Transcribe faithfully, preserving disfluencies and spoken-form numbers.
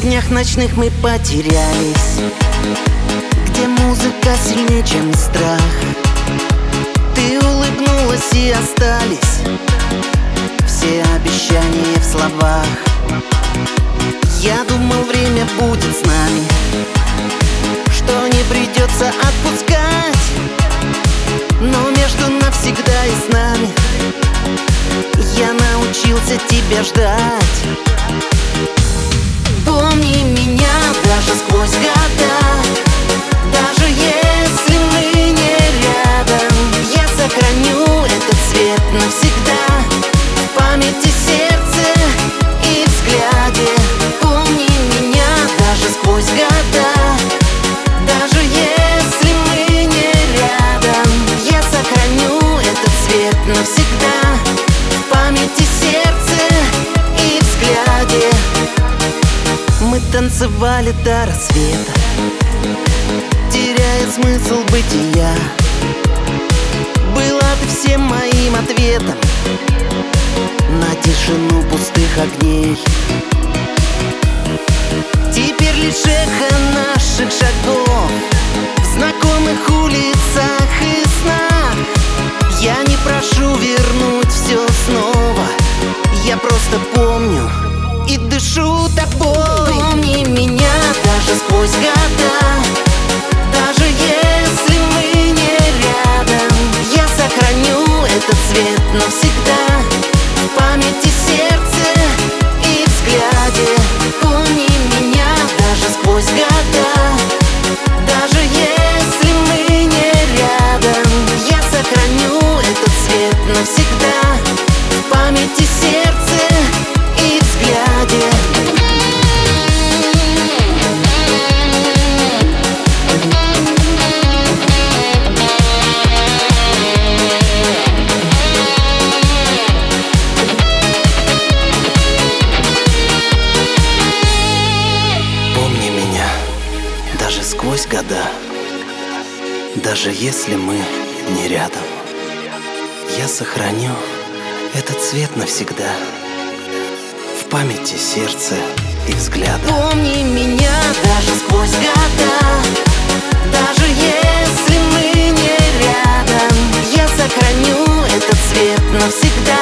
днях ночных мы потерялись, где музыка сильнее, чем страх. Ты улыбнулась, и остались все обещания в словах. Я думал, время будет с нами, что не придется отпускать, но между навсегда и с нами я научился тебя ждать. Помни меня даже сквозь года, даже если мы не рядом. Я сохраню этот цвет навсегда в памяти, сердце и взгляде. Помни меня даже сквозь года, даже если мы не рядом. Я сохраню этот цвет навсегда в памяти, сердце и взгляде. Мы танцевали до рассвета, теряя смысл бытия. Была ты всем моим ответом на тишину пустых огней. Теперь лишь эхо наших шагов в знакомых улицах и снах. Я не прошу вернуть все снова, я просто помню и дышу тобой. Помни меня даже сквозь года, даже если мы не рядом. Я сохраню этот цвет навсегда в памяти, сердце и взгляде. Помни меня даже сквозь года, даже если мы не рядом. Я сохраню этот цвет навсегда в памяти, сердце и взгляде. Помни меня даже сквозь года, даже если мы не рядом. Я сохраню этот цвет навсегда в памяти, сердце и взгляда. Помни меня даже сквозь года, даже если мы не рядом. Я сохраню этот цвет навсегда